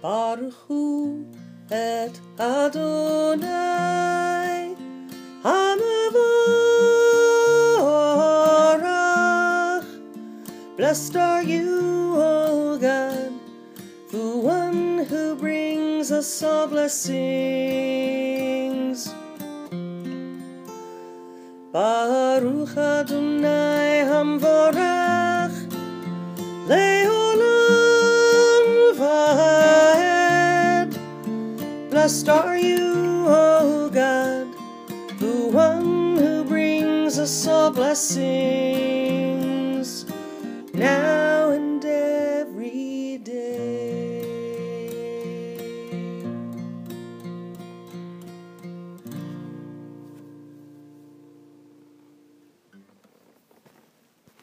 Baruch Hu et Adonai HaMevorach. Blessed are you, O God, the one who brings us all blessings. Baruch Adonai HaMevorach Le'olam Va'ed. Blessed are you, O God, the one who brings us all blessings.